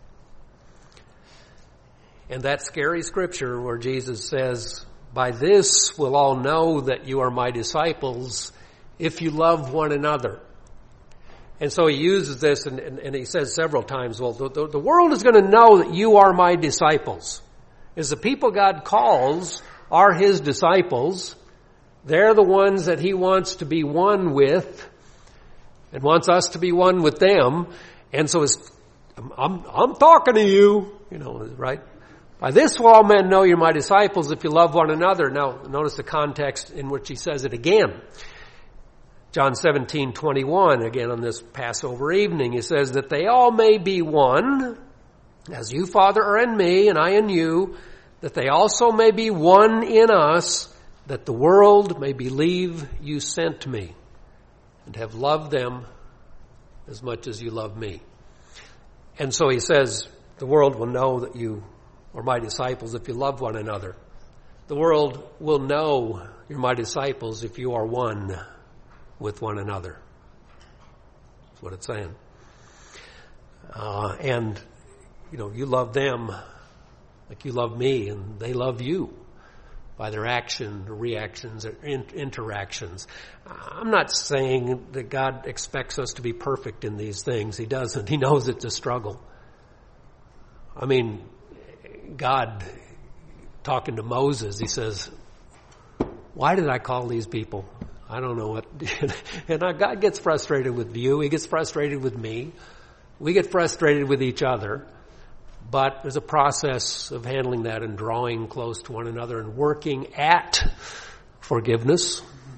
And that scary scripture where Jesus says, by this will all know that you are my disciples if you love one another. And so he uses this, and, and, and he says several times, well, the, the, the world is going to know that you are my disciples. As the people God calls are his disciples, they're the ones that he wants to be one with and wants us to be one with them. And so it's, I'm, I'm, I'm talking to you, you know, right? By this will all men know you're my disciples if you love one another. Now, notice the context in which he says it again. John seventeen twenty-one, again on this Passover evening, he says that they all may be one, as you, Father, are in me, and I in you, that they also may be one in us, that the world may believe you sent me, and have loved them as much as you love me. And so he says, the world will know that you are my disciples if you love one another. The world will know you're my disciples if you are one with one another. That's what it's saying. Uh, and, you know, you love them like you love me, and they love you by their action, reactions, or in, interactions. I'm not saying that God expects us to be perfect in these things. He doesn't. He knows it's a struggle. I mean, God, talking to Moses, he says, Why did I call these people? I don't know what. And God gets frustrated with you. He gets frustrated with me. We get frustrated with each other. But there's a process of handling that and drawing close to one another and working at forgiveness.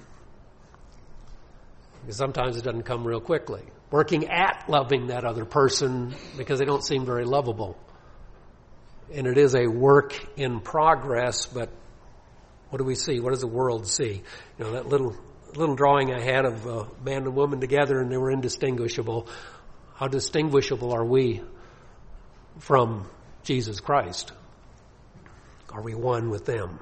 Because sometimes it doesn't come real quickly. Working at loving that other person because they don't seem very lovable. And it is a work in progress, but what do we see? What does the world see? You know, that little little drawing I had of a man and woman together and they were indistinguishable. How distinguishable are we from Jesus Christ? Are we one with them?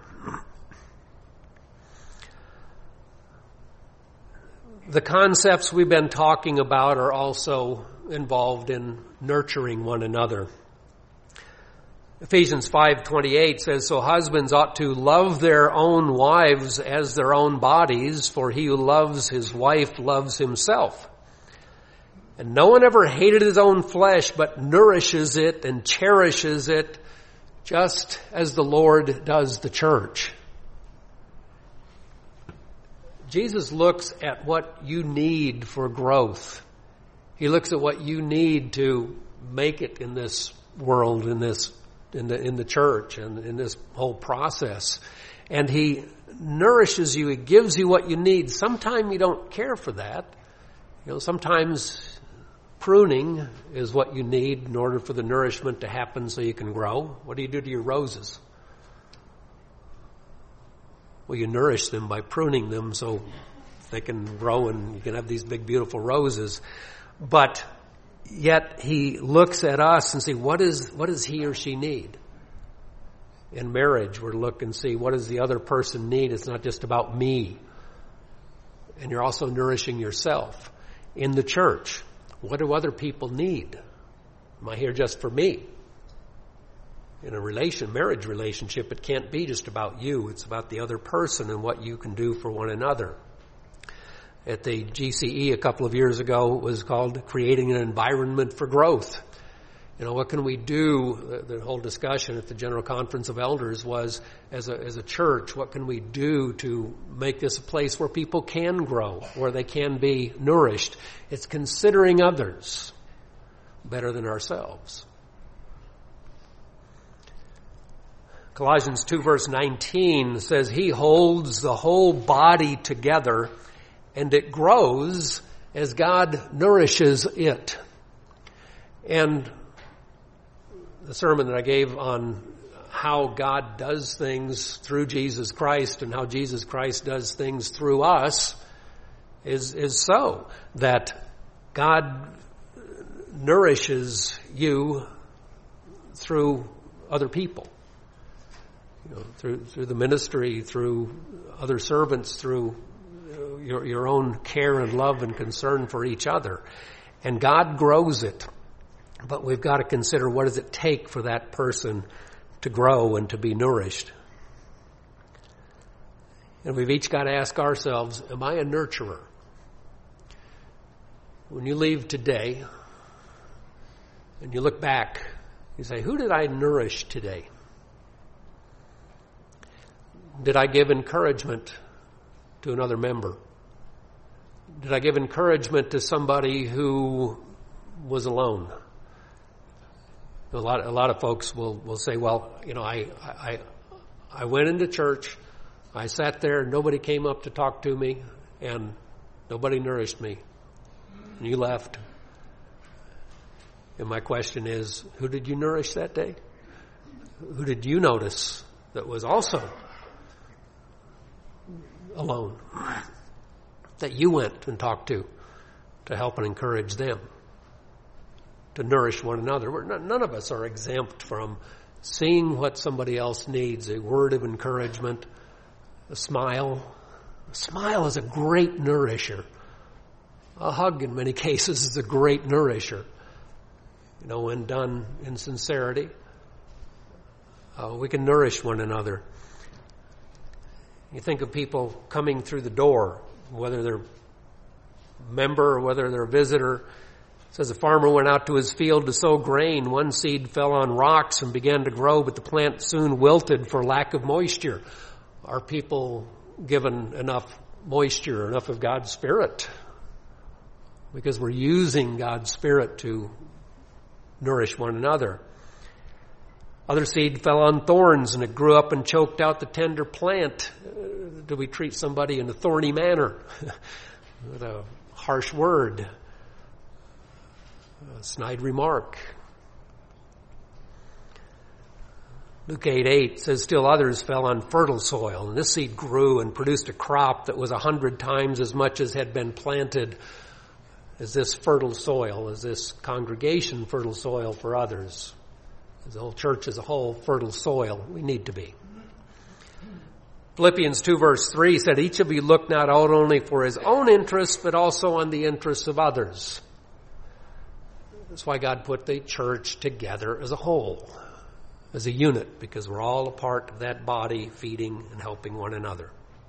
The concepts we've been talking about are also involved in nurturing one another. Ephesians five twenty-eight says, "So husbands ought to love their own wives as their own bodies, for he who loves his wife loves himself. And no one ever hated his own flesh, but nourishes it and cherishes it, just as the Lord does the church." Jesus looks at what you need for growth. He looks at what you need to make it in this world, in this in the in the church, and in this whole process. And he nourishes you. He gives you what you need. Sometimes you don't care for that. You know, sometimes pruning is what you need in order for the nourishment to happen so you can grow. What do you do to your roses? Well, you nourish them by pruning them so they can grow and you can have these big, beautiful roses. But yet he looks at us and see what is what does he or she need? In marriage, we're to look and see what does the other person need. It's not just about me. And you're also nourishing yourself. In the church, what do other people need? Am I here just for me? In a relation, marriage relationship, it can't be just about you. It's about the other person and what you can do for one another. At the G C E a couple of years ago, it was called Creating an Environment for Growth. You know, what can we do? The whole discussion at the General Conference of Elders was, as a, as a church, what can we do to make this a place where people can grow, where they can be nourished? It's considering others better than ourselves. Colossians two verse nineteen says, "He holds the whole body together, and it grows as God nourishes it." And the sermon that I gave on how God does things through Jesus Christ and how Jesus Christ does things through us is, is so that God nourishes you through other people. You know, through through the ministry, through other servants, through your your own care and love and concern for each other. And God grows it. But we've got to consider, what does it take for that person to grow and to be nourished? And we've each got to ask ourselves, am I a nurturer? When you leave today and you look back, you say, who did I nourish today? Did I give encouragement to another member? Did I give encouragement to somebody who was alone? A lot, a lot of folks will, will say, well, you know, I, I, I went into church, I sat there, nobody came up to talk to me, and nobody nourished me. And you left. And my question is, who did you nourish that day? Who did you notice that was also alone, that you went and talked to, to help and encourage them, to nourish one another? We're not, none of us are exempt from seeing what somebody else needs, a word of encouragement, a smile. A smile is a great nourisher. A hug, in many cases, is a great nourisher. You know, when done in sincerity, uh, we can nourish one another. You think of people coming through the door, whether they're a member or whether they're a visitor. It says a farmer went out to his field to sow grain. One seed fell on rocks and began to grow, but the plant soon wilted for lack of moisture. Are people given enough moisture, enough of God's Spirit, because we're using God's Spirit to nourish one another. Other seed fell on thorns, and it grew up and choked out the tender plant. Uh, do we treat somebody in a thorny manner with a harsh word, a snide remark? Luke eight eight says, still others fell on fertile soil, and this seed grew and produced a crop that was a hundred times as much as had been planted. Is this fertile soil? Is this congregation fertile soil for others? Is the whole church as a whole fertile soil? We need to be. Philippians two verse three said, each of you look not out only for his own interests, but also on the interests of others. That's why God put the church together as a whole, as a unit, because we're all a part of that body, feeding and helping one another.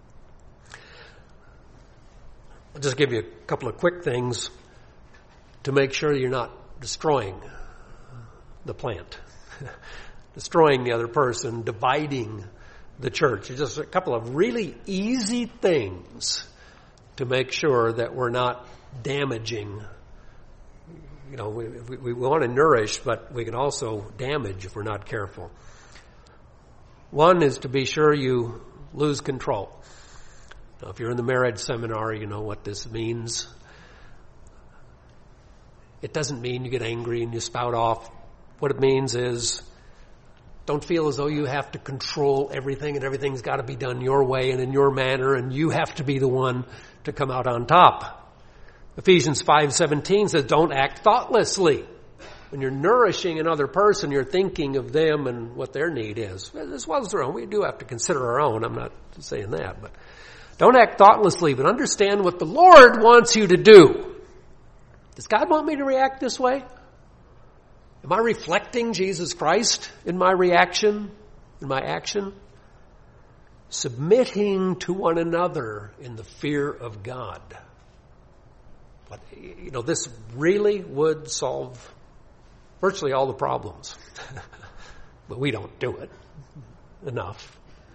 I'll just give you a couple of quick things to make sure you're not destroying the plant, destroying the other person, dividing the church. It's just a couple of really easy things to make sure that we're not damaging. You know, we, we, we want to nourish, but we can also damage if we're not careful. One is to be sure you lose control. Now, if you're in the marriage seminar, you know what this means. It doesn't mean you get angry and you spout off. What it means is don't feel as though you have to control everything and everything's got to be done your way and in your manner and you have to be the one to come out on top. Ephesians five seventeen says don't act thoughtlessly. When you're nourishing another person, you're thinking of them and what their need is, as well as their own. We do have to consider our own. I'm not saying that, but don't act thoughtlessly, but understand what the Lord wants you to do. Does God want me to react this way? Am I reflecting Jesus Christ in my reaction, in my action? Submitting to one another in the fear of God. But, you know, this really would solve virtually all the problems. But we don't do it enough.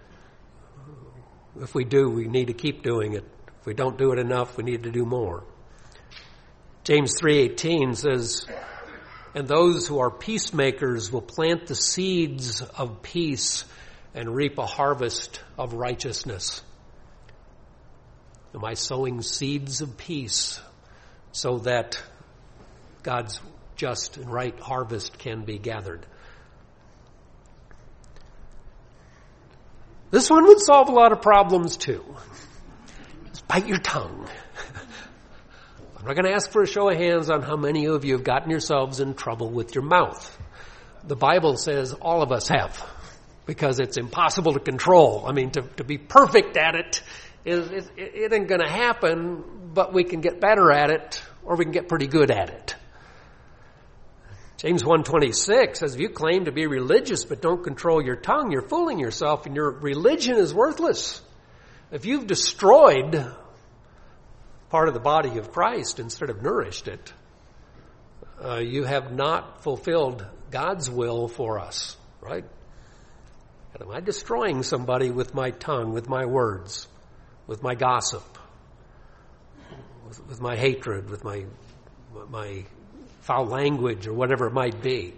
If we do, we need to keep doing it. If we don't do it enough, we need to do more. James three eighteen says, and those who are peacemakers will plant the seeds of peace and reap a harvest of righteousness. Am I sowing seeds of peace so that God's just and right harvest can be gathered? This one would solve a lot of problems too. Just bite your tongue. I'm not going to ask for a show of hands on how many of you have gotten yourselves in trouble with your mouth. The Bible says all of us have, because it's impossible to control. I mean, to, to be perfect at it, is it, it ain't going to happen, but we can get better at it, or we can get pretty good at it. James one twenty-six says, if you claim to be religious but don't control your tongue, you're fooling yourself and your religion is worthless. If you've destroyed part of the body of Christ instead of nourished it, uh, you have not fulfilled God's will for us, right? And am I destroying somebody with my tongue, with my words, with my gossip, with, with my hatred, with my my foul language or whatever it might be?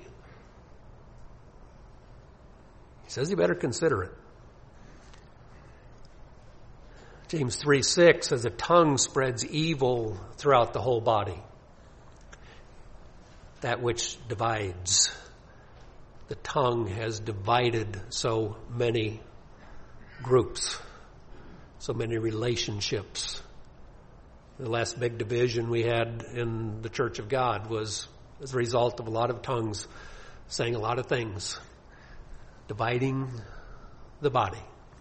He says you better consider it. James three six says a tongue spreads evil throughout the whole body. That which divides. The tongue has divided so many groups, so many relationships. The last big division we had in the Church of God was as a result of a lot of tongues saying a lot of things, dividing the body.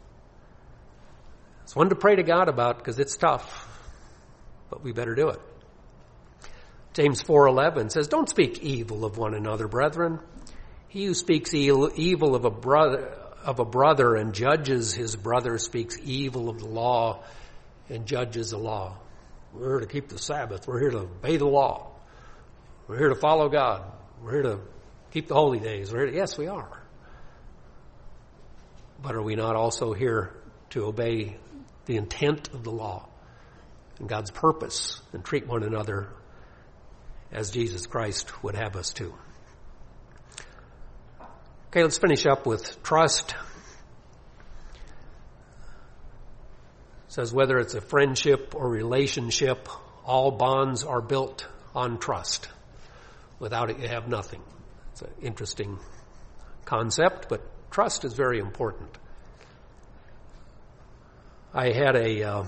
It's one to pray to God about because it's tough, but we better do it. James four eleven says, don't speak evil of one another, brethren. He who speaks evil of a brother of a brother and judges his brother speaks evil of the law and judges the law. We're here to keep the Sabbath. We're here to obey the law. We're here to follow God. We're here to keep the holy days. We're here to, yes, we are. But are we not also here to obey the intent of the law and God's purpose, and treat one another as Jesus Christ would have us to. Okay, let's finish up with trust. It says whether it's a friendship or relationship, all bonds are built on trust. Without it, you have nothing. It's an interesting concept, but trust is very important. I had a uh,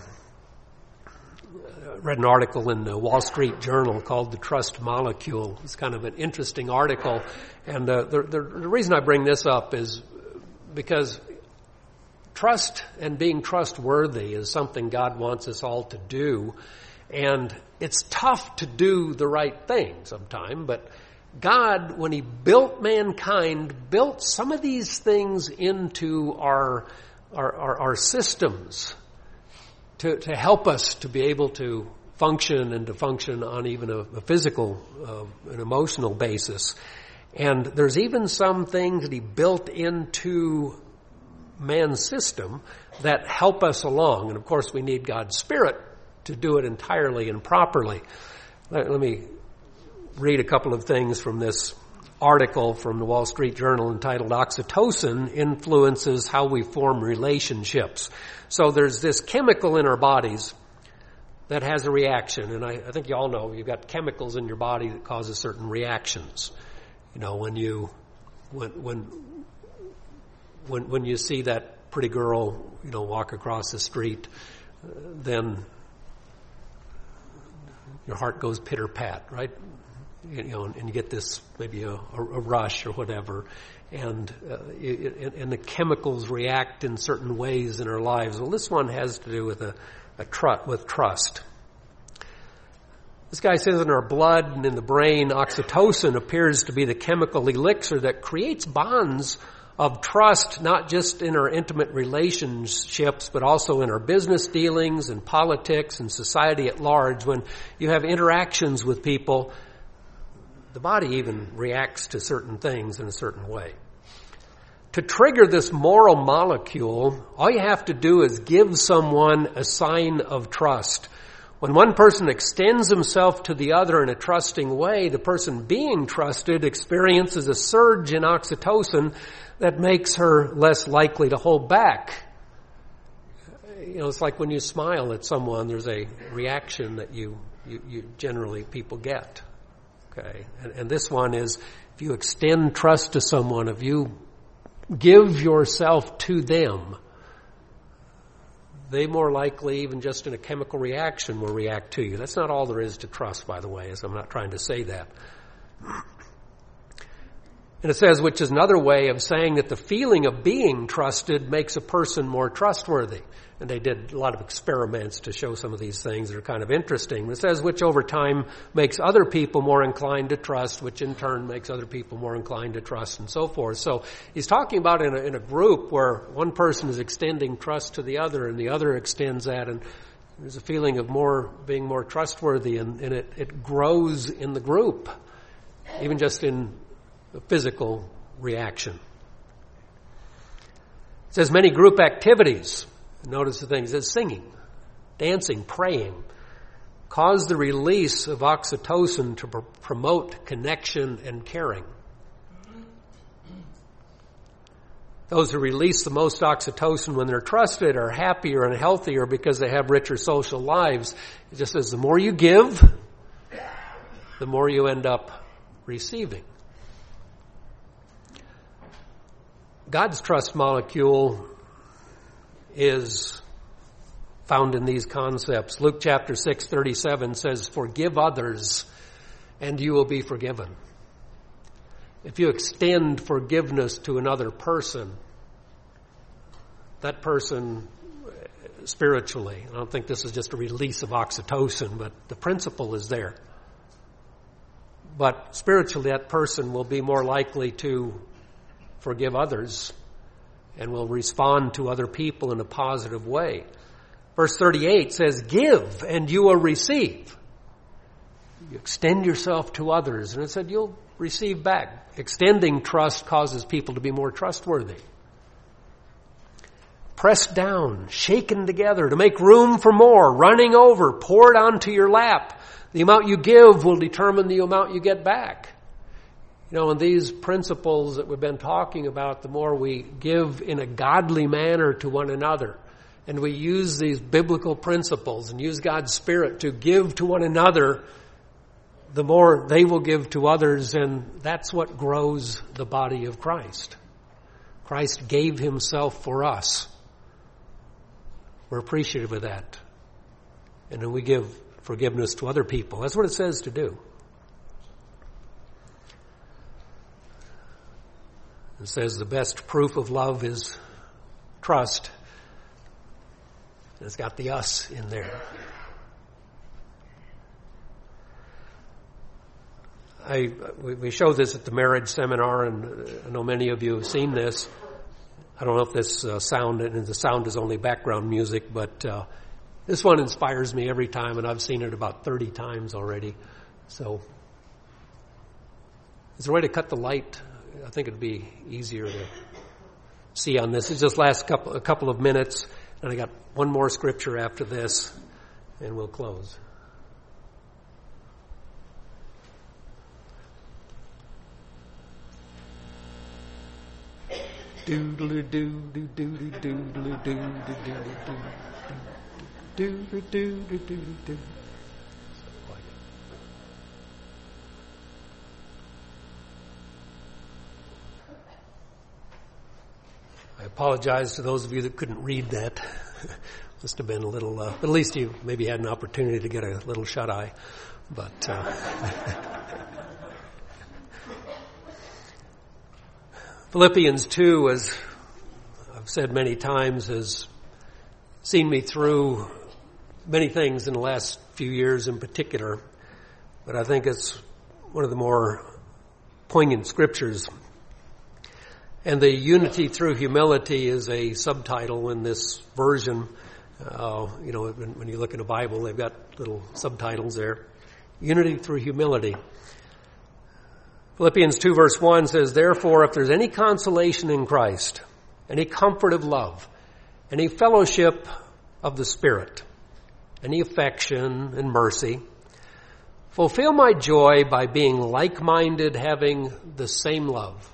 read an article in the Wall Street Journal called "The Trust Molecule." It's kind of an interesting article, and uh, the, the, the reason I bring this up is because trust and being trustworthy is something God wants us all to do, and it's tough to do the right thing sometimes, but God, when He built mankind, built some of these things into our our, our, our systems to, to help us to be able to function and to function on even a, a physical, uh, an emotional basis. And there's even some things that He built into man's system that help us along. And of course, we need God's Spirit to do it entirely and properly. Let, let me read a couple of things from this article from the Wall Street Journal entitled "Oxytocin Influences How We Form Relationships." So there's this chemical in our bodies that has a reaction, and I, I think you all know you've got chemicals in your body that causes certain reactions. You know, when you when when when when you see that pretty girl, you know, walk across the street, uh, then your heart goes pitter pat, right? You know, and you get this maybe a, a rush or whatever, and uh, it, and the chemicals react in certain ways in our lives. Well, this one has to do with a, a tr- with trust. This guy says in our blood and in the brain, oxytocin appears to be the chemical elixir that creates bonds of trust, not just in our intimate relationships, but also in our business dealings and politics and society at large. When you have interactions with people, the body even reacts to certain things in a certain way. To trigger this moral molecule, all you have to do is give someone a sign of trust. When one person extends himself to the other in a trusting way, the person being trusted experiences a surge in oxytocin that makes her less likely to hold back. You know, it's like when you smile at someone, there's a reaction that you, you, you generally people get. Okay, and, and this one is, if you extend trust to someone, if you give yourself to them, they more likely, even just in a chemical reaction, will react to you. That's not all there is to trust, by the way, as I'm not trying to say that. And it says, which is another way of saying that the feeling of being trusted makes a person more trustworthy. And they did a lot of experiments to show some of these things that are kind of interesting. It says, which over time makes other people more inclined to trust, which in turn makes other people more inclined to trust, and so forth. So he's talking about in a, in a group where one person is extending trust to the other and the other extends that, and there's a feeling of more being more trustworthy, and, and it, it grows in the group, even just in a physical reaction. It says many group activities, notice the things, as singing, dancing, praying, cause the release of oxytocin to pr- promote connection and caring. Those who release the most oxytocin when they're trusted are happier and healthier because they have richer social lives. It just says the more you give, the more you end up receiving. God's trust molecule is found in these concepts. Luke chapter six thirty-seven says, forgive others and you will be forgiven. If you extend forgiveness to another person, that person spiritually, I don't think this is just a release of oxytocin, but the principle is there. But spiritually, that person will be more likely to forgive others and will respond to other people in a positive way. Verse thirty-eight says, give and you will receive. You extend yourself to others, and it said you'll receive back. Extending trust causes people to be more trustworthy. pressed down, shaken together to make room for more, running over, poured onto your lap. The amount you give will determine the amount you get back. You know, and these principles that we've been talking about, the more we give in a godly manner to one another, and we use these biblical principles and use God's Spirit to give to one another, the more they will give to others, and that's what grows the body of Christ. Christ gave himself for us. We're appreciative of that. And then we give forgiveness to other people. That's what it says to do. It says the best proof of love is trust. It's got the us in there. I, we show this at the marriage seminar, and I know many of you have seen this. I don't know if this uh, sound, and the sound is only background music, but uh, this one inspires me every time, and I've seen it about thirty times already. So, is there a way to cut the light? I think it'd be easier to see on this. It's just last couple, a couple of minutes, and I got one more scripture after this, and we'll close. Doodle doo doo doo doo doo doo doo doo doo doo. I apologize to those of you that couldn't read that. Must have been a little, uh, but at least you maybe had an opportunity to get a little shut eye. But uh, Philippians two, as I've said many times, has seen me through many things in the last few years in particular. But I think it's one of the more poignant scriptures. And the unity through humility is a subtitle in this version. Uh, you know, when, when you look in a Bible, they've got little subtitles there. Unity through humility. Philippians two verse one says, therefore, if there's any consolation in Christ, any comfort of love, any fellowship of the Spirit, any affection and mercy, fulfill my joy by being like-minded, having the same love,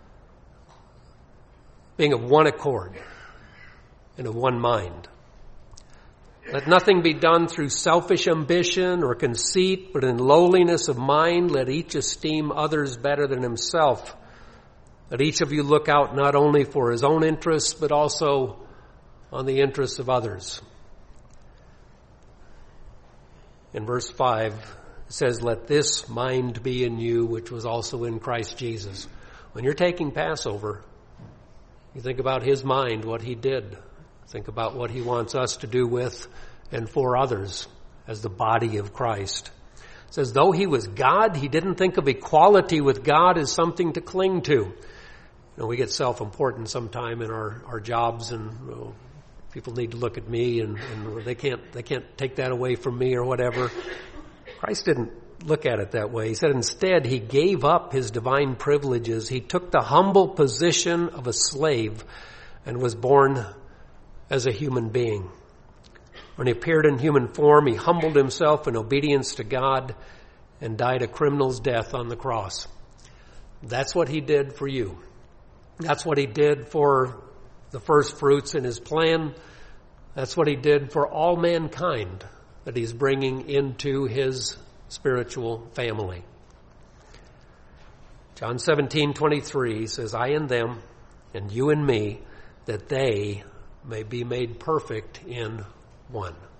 being of one accord and of one mind. Let nothing be done through selfish ambition or conceit, but in lowliness of mind, let each esteem others better than himself. Let each of you look out not only for his own interests, but also on the interests of others. In verse five, it says, let this mind be in you, which was also in Christ Jesus. When you're taking Passover, you think about his mind, what he did. Think about what he wants us to do with and for others as the body of Christ. It says, though he was God, he didn't think of equality with God as something to cling to. You know, we get self-important sometime in our, our jobs, and you know, people need to look at me, and, and they can't they can't take that away from me or whatever. Christ didn't look at it that way. He said instead he gave up his divine privileges. He took the humble position of a slave and was born as a human being. When he appeared in human form, he humbled himself in obedience to God and died a criminal's death on the cross. That's what he did for you. That's what he did for the first fruits in his plan. That's what he did for all mankind that he's bringing into his spiritual family. John seventeen twenty-three says, I and them, and you and me, that they may be made perfect in one.